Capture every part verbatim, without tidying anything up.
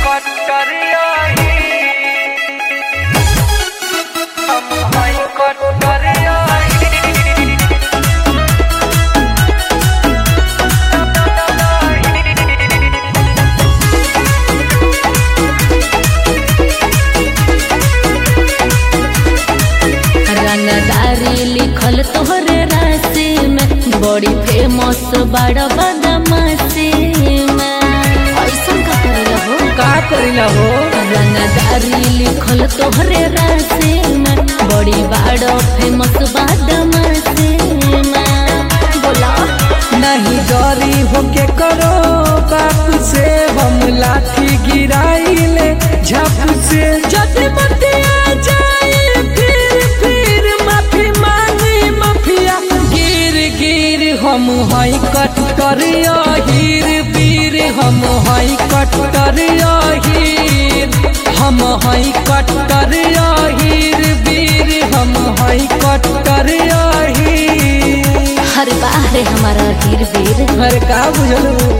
लिखल तोहरे राशि में बड़ी फेमस बड़ा बदमाशी में ऐसा का करेला हो का करेला हो रंगदारी लिखल तोहरे राशि में बड़ी बड़ा फेमस बदमाशी में बोला नहीं डरी होके करो बाप से हम लाठी गिराइले झप से जब मतिया जाए फिर फिर माफी मांगी माफिया गिर गिर हम हई कट्टर हीर वीर हम हई कट्टर हीर हम हई कट्टर हीर वीर हम हई कट्टर हीर हर बार हमारा हीर वीर हर का बुझलू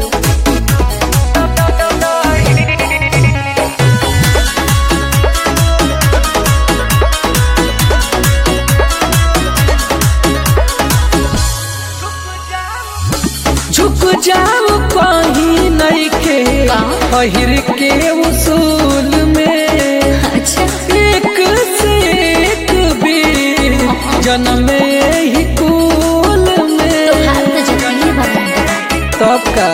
झुक जाओ कहीं नहीं के अहिर के उसूल में अच्छा एक से एक वीर जन्म ही कुल में तब का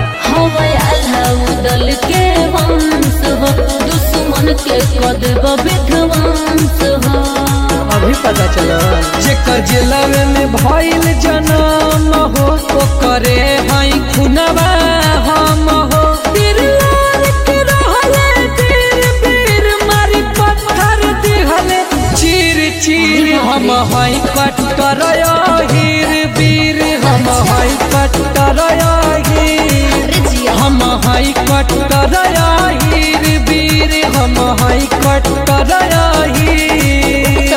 दल के वंश हो दुश्मन के कदब विध्वंस हो अभी पता चला जेकर जिलावे में भइल जन्म हो तो करे हई खुनवा हम हो बिरलार के रहले वीर वीर मारी पत्थर दिहले चीर चीर हम हई कट्टर हीर वीर हम हई कट्टर हीर हम हई कट्टर हीर वीर हम हई कट्टर हीर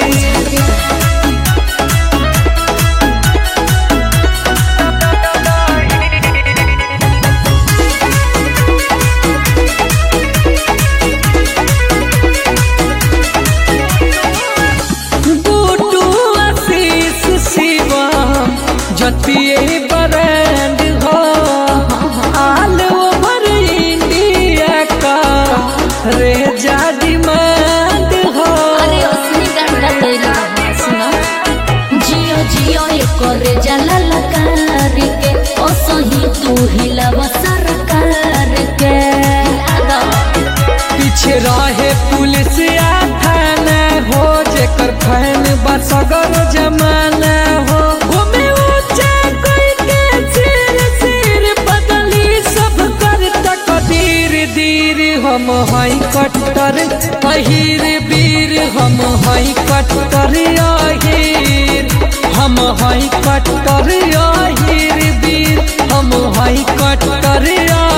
जतिये ब्रांड हो ऑल ओवर इंडिया का रेजा डिमांड हो अरे उसने गंदा तेरा सुना जियो जियो ये करे जला लकार के ओ सही तू हिलावा सरकार के पीछे रहे पुलिस या थाना हो जेकर फैन बसगर जमाना हो हम हई कट्टर हीर वीर हम हई कट्टर हीर हम हई कट्टर हीर वीर हम हई कट्टर